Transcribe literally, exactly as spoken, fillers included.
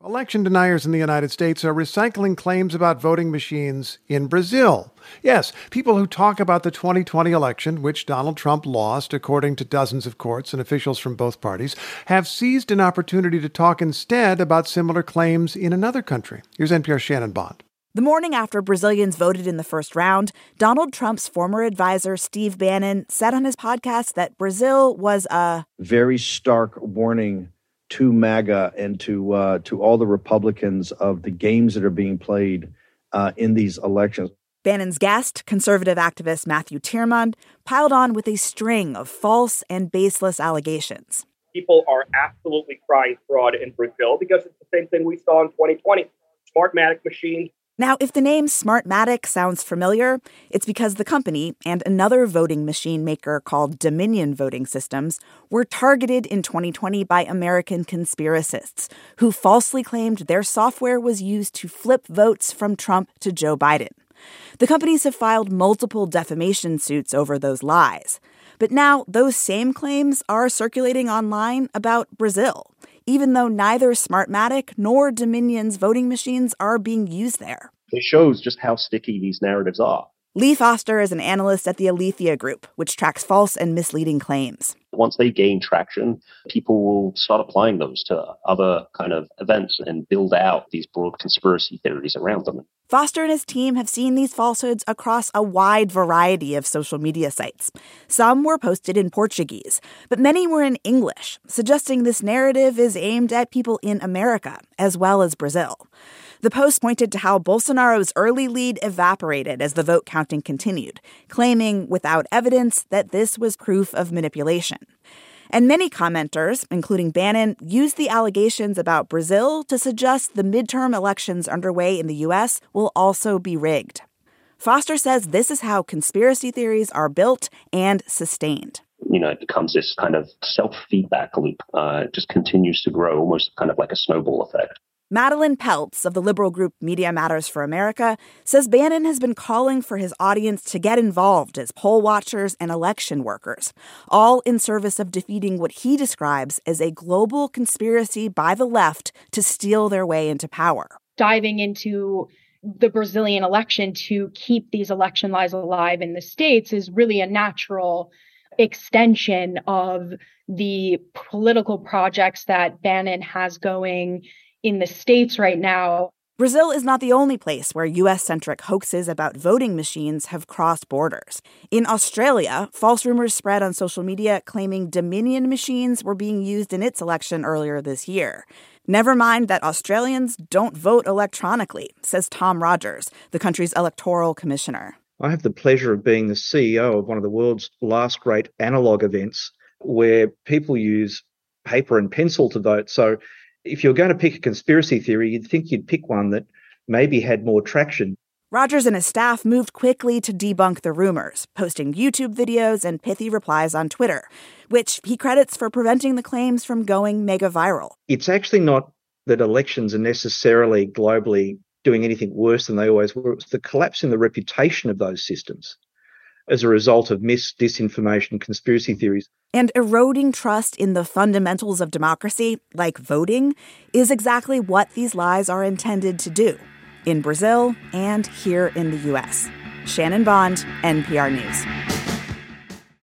Election deniers in the United States are recycling claims about voting machines in Brazil. Yes, people who talk about the twenty twenty election, which Donald Trump lost, according to dozens of courts and officials from both parties, have seized an opportunity to talk instead about similar claims in another country. Here's N P R's Shannon Bond. The morning after Brazilians voted in the first round, Donald Trump's former advisor, Steve Bannon, said on his podcast that Brazil was a very stark warning to MAGA and to uh, to all the Republicans of the games that are being played uh, in these elections. Bannon's guest, conservative activist Matthew Tyrmand, piled on with a string of false and baseless allegations. People are absolutely crying fraud in Brazil because it's the same thing we saw in twenty twenty. Smartmatic machines. Now, if the name Smartmatic sounds familiar, it's because the company and another voting machine maker called Dominion Voting Systems were targeted in twenty twenty by American conspiracists who falsely claimed their software was used to flip votes from Trump to Joe Biden. The companies have filed multiple defamation suits over those lies. But now those same claims are circulating online about Brazil, even though neither Smartmatic nor Dominion's voting machines are being used there. It shows just how sticky these narratives are. Lee Foster is an analyst at the Alethea Group, which tracks false and misleading claims. Once they gain traction, people will start applying those to other kind of events and build out these broad conspiracy theories around them. Foster and his team have seen these falsehoods across a wide variety of social media sites. Some were posted in Portuguese, but many were in English, suggesting this narrative is aimed at people in America as well as Brazil. The post pointed to how Bolsonaro's early lead evaporated as the vote counting continued, claiming without evidence that this was proof of manipulation. And many commenters, including Bannon, used the allegations about Brazil to suggest the midterm elections underway in the U S will also be rigged. Foster says this is how conspiracy theories are built and sustained. You know, it becomes this kind of self-feedback loop. Uh, it just continues to grow, almost kind of like a snowball effect. Madeline Peltz of the liberal group Media Matters for America says Bannon has been calling for his audience to get involved as poll watchers and election workers, all in service of defeating what he describes as a global conspiracy by the left to steal their way into power. Diving into the Brazilian election to keep these election lies alive in the States is really a natural extension of the political projects that Bannon has going in the States right now. Brazil is not the only place where U S-centric hoaxes about voting machines have crossed borders. In Australia, false rumors spread on social media claiming Dominion machines were being used in its election earlier this year. Never mind that Australians don't vote electronically, says Tom Rogers, the country's electoral commissioner. I have the pleasure of being the C E O of one of the world's last great analog events where people use paper and pencil to vote. So if you're going to pick a conspiracy theory, you'd think you'd pick one that maybe had more traction. Rogers and his staff moved quickly to debunk the rumors, posting YouTube videos and pithy replies on Twitter, which he credits for preventing the claims from going mega viral. It's actually not that elections are necessarily globally doing anything worse than they always were. It's the collapse in the reputation of those systems as a result of mis, disinformation, conspiracy theories. And eroding trust in the fundamentals of democracy, like voting, is exactly what these lies are intended to do in Brazil and here in the U S. Shannon Bond, N P R News.